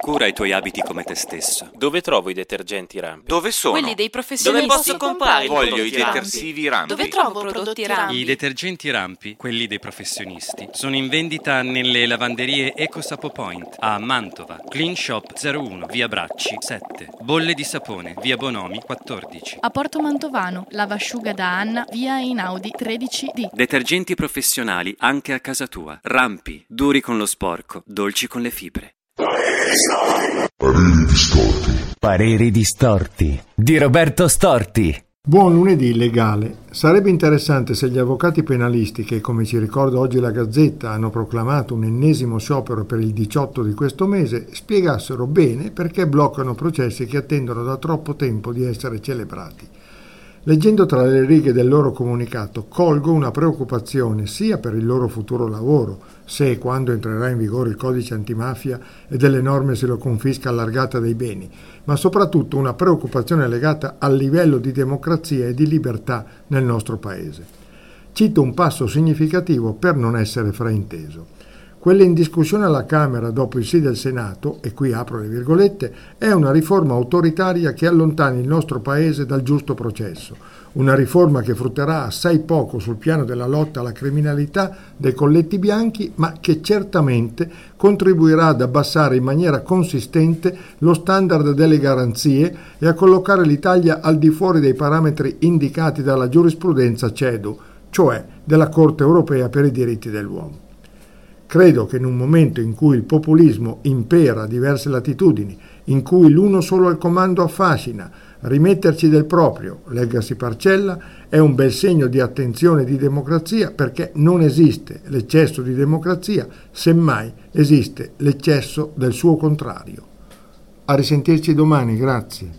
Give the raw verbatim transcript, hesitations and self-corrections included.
cura i tuoi abiti come te stesso. Dove trovo i detergenti Rampi? Dove sono? Quelli dei professionisti. Dove posso comprare i Voglio i prodotti Rampi? detersivi Rampi. Dove trovo prodotti Rampi? I detergenti Rampi, quelli dei professionisti, sono in vendita nelle lavanderie EcoSapo Point a Mantova, Clean Shop zero uno, via Bracci sette, Bolle di Sapone, via Bonomi quattordici. A Porto Mantovano, lavasciuga da Anna, via Einaudi tredici D. Detergenti professionali anche a casa tua. Rampi, duri con lo sporco, dolci con le fibre. Pareri distorti. Pareri distorti di Roberto Storti. Buon lunedì legale. Sarebbe interessante se gli avvocati penalisti, che come ci ricorda oggi la Gazzetta hanno proclamato un ennesimo sciopero per il diciotto di questo mese, spiegassero bene perché bloccano processi che attendono da troppo tempo di essere celebrati. Leggendo tra le righe del loro comunicato, colgo una preoccupazione sia per il loro futuro lavoro, se e quando entrerà in vigore il codice antimafia e delle norme sulla confisca allargata dei beni, ma soprattutto una preoccupazione legata al livello di democrazia e di libertà nel nostro Paese. Cito un passo significativo per non essere frainteso. Quella in discussione alla Camera dopo il sì del Senato, e qui apro le virgolette, è una riforma autoritaria che allontani il nostro Paese dal giusto processo, una riforma che frutterà assai poco sul piano della lotta alla criminalità dei colletti bianchi, ma che certamente contribuirà ad abbassare in maniera consistente lo standard delle garanzie e a collocare l'Italia al di fuori dei parametri indicati dalla giurisprudenza CEDU, cioè della Corte europea per i diritti dell'uomo. Credo che in un momento in cui il populismo impera a diverse latitudini, in cui l'uno solo al comando affascina, rimetterci del proprio, leggasi parcella, è un bel segno di attenzione e di democrazia, perché non esiste l'eccesso di democrazia, semmai esiste l'eccesso del suo contrario. A risentirci domani, grazie.